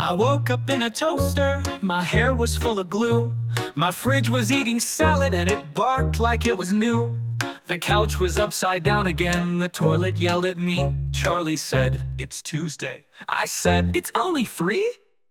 I woke up in a toaster, my hair was full of glue. My fridge was eating salad and it barked like it was new. The couch was upside down again, the toilet yelled at me. Charlie said, "It's Tuesday." I said, "It's only free?"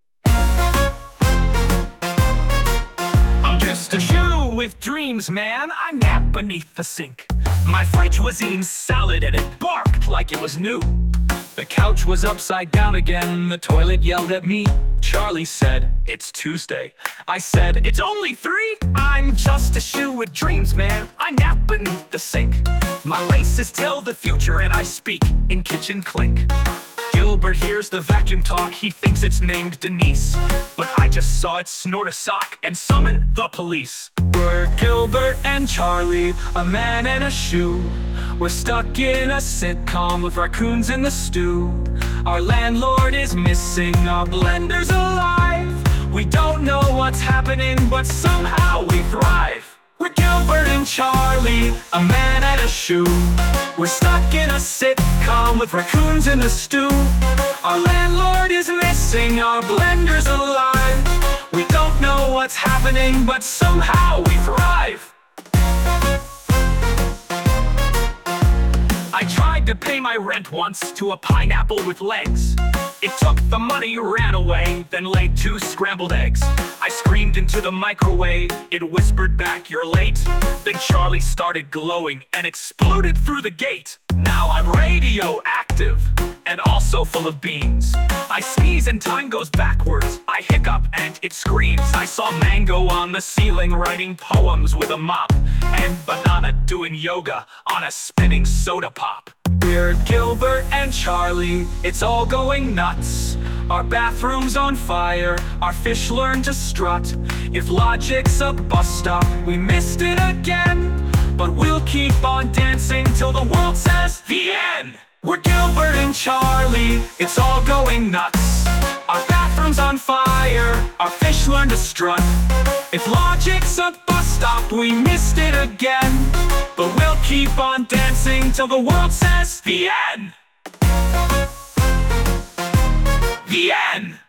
I'm just a shoe with dreams, man. I nap beneath the sink. My fridge was eating salad and it barked like it was new. The couch was upside down again, the toilet yelled at me. Charlie said, "It's Tuesday." I said, "It's only three?" I'm just a shoe with dreams, man. I nap beneath the sink. My laces tell the future and I speak in kitchen clink. Gilbert hears the vacuum talk, he thinks it's named Denise. But I just saw it snort a sock and summon the police. We're Gilbert and Charlie, a man and a shoe. We're stuck in a sitcom with raccoons in the stew. Our landlord is missing, our blender's alive. We don't know what's happening, but somehow we thrive. We're Gilbert and Charlie, a man and a shoe. We're stuck in a sitcom with raccoons in the stew. Our landlord is missing, our blender's alive. We don't know what's happening, but somehow we thrive. I tried to pay my rent once to a pineapple with legs. It took the money, ran away, then laid 2 scrambled eggs. I screamed into the microwave, it whispered back, "You're late." Then Charlie started glowing and exploded through the gate. Now I'm radioactive and also full of beans. I sneeze and time goes backwards. I hiccup and it screams. I saw Mango on the ceiling writing poems with a mop, and Banana doing yoga on a spinning soda pop. We're Gilbert and Charlie, it's all going nuts. Our bathroom's on fire, our fish learn to strut. If logic's a bus stop, we missed it again. But we'll keep on dancing till the world says the end. We're Gilbert and Charlie, it's all going nuts. Our bathroom's on fire, our fish learn to strut. If logic's a bus stop, we missed it again. But we'll keep on dancing till the world says the end. The end.